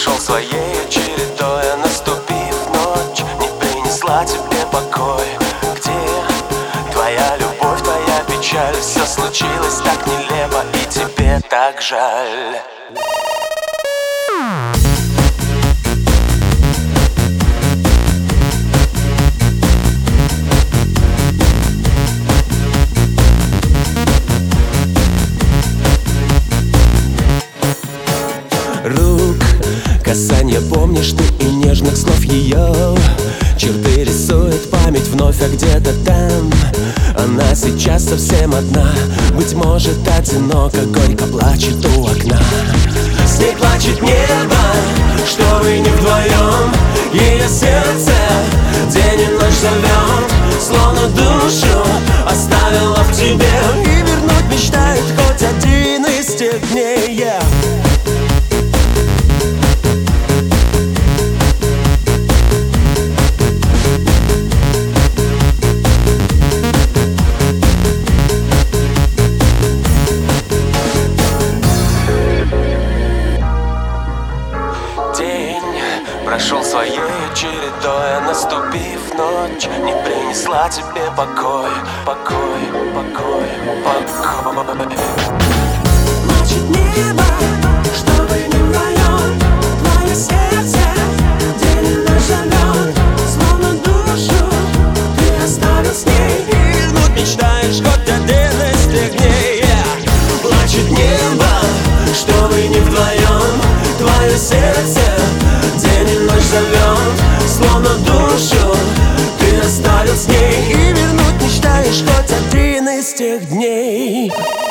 прошел своей чередой, а наступив ночь не принесла тебе покой. Где твоя любовь, твоя печаль? Все случилось так нелепо, и тебе так жаль. Рук касанье помнишь ты и нежных слов ее. Черты рисует память вновь, а где-то там она сейчас совсем одна. Быть может, одиноко, горько плачет у окна. С ней плачет небо, что вы не вдвоем. Ее сердце день и ночь зовет, словно душу оставила в тебе. И вернуть мечтает хоть один из тех дней. Прошел своей чередой, а наступив ночь не принесла тебе покой, покой, покой, покой. Плачет небо, что вы не вдвоем. Твое сердце день и ночь зовет, словно душу ты оставил с ней. И вернуть мечтаешь хоть один из тех дней. Плачет небо, что вы не вдвоем. Твое сердце день и ночь зовет, словно душу ты оставил с ней. И вернуть мечтаешь хоть один из тех дней.